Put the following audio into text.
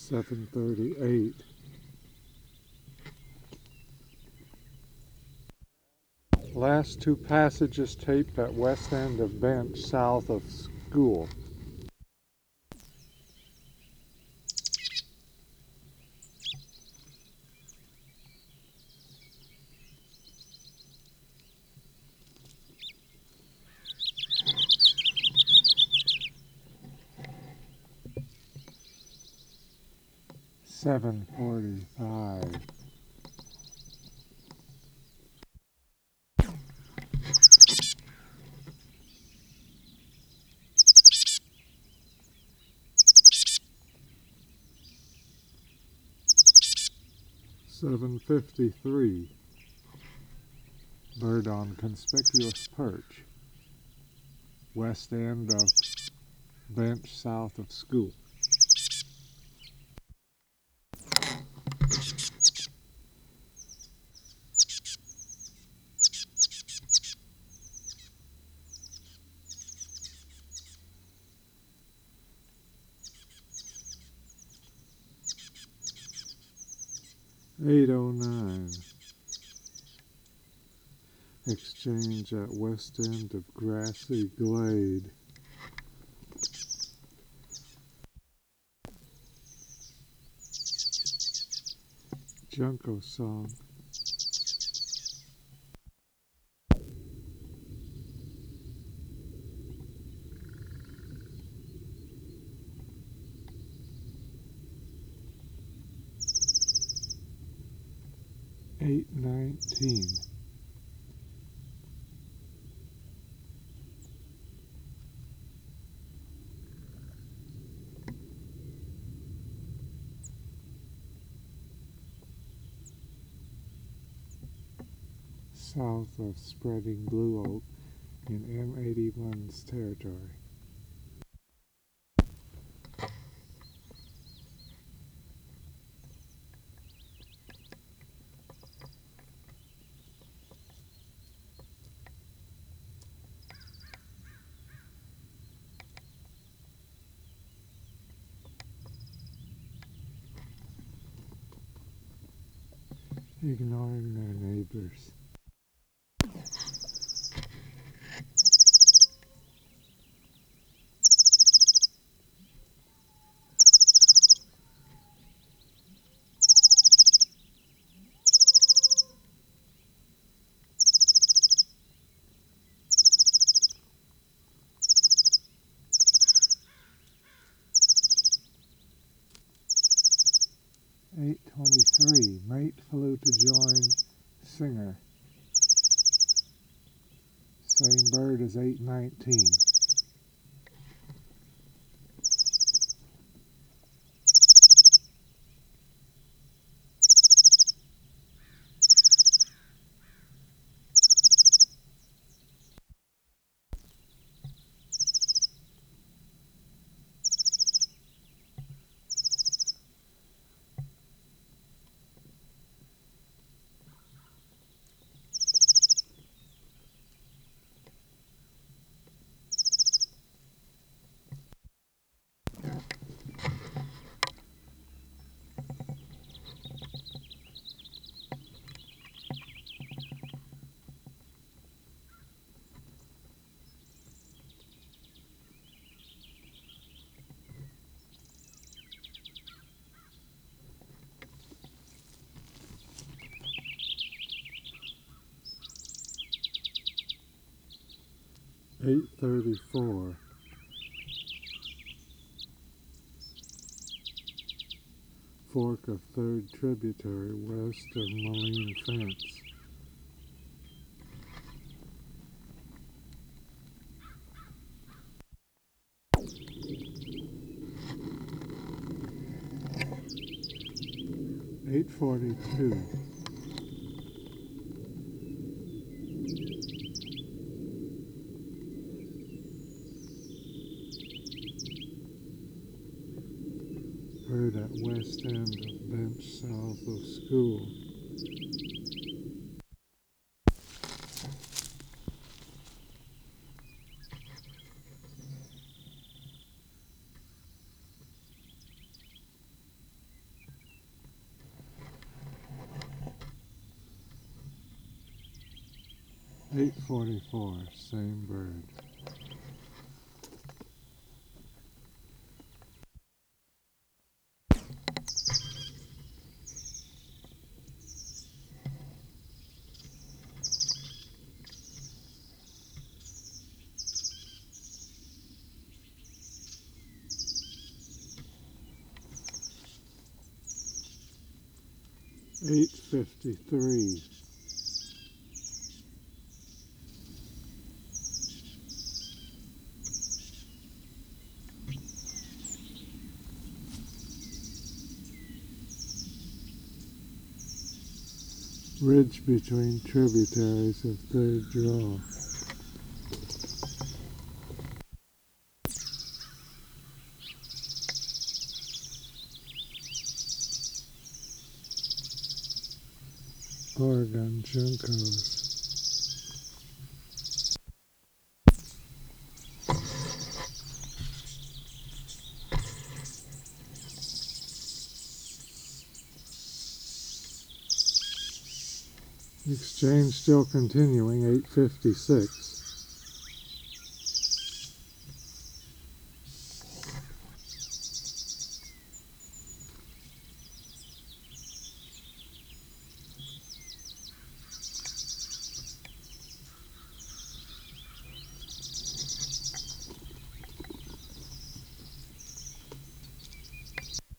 7:38. Last two passages taped at west end of bench south of school. $7.45. $7.53. Bird on conspicuous perch. West end of bench south of school. $8.09. Exchange at west end of grassy glade. Junco song. $8.19. South of Spreading Blue Oak in M81's territory. Ignoring their neighbors. $8.23. Mate flew to join singer. Same bird as $8.19. $8.34. Fork of third tributary west of Moline Fence. $8.42. Bird at west end of bench south of school. 8:44, same bird. $8:53. Ridge between tributaries of Third Draw. Oregon Juncos. Exchange still continuing, 8:56.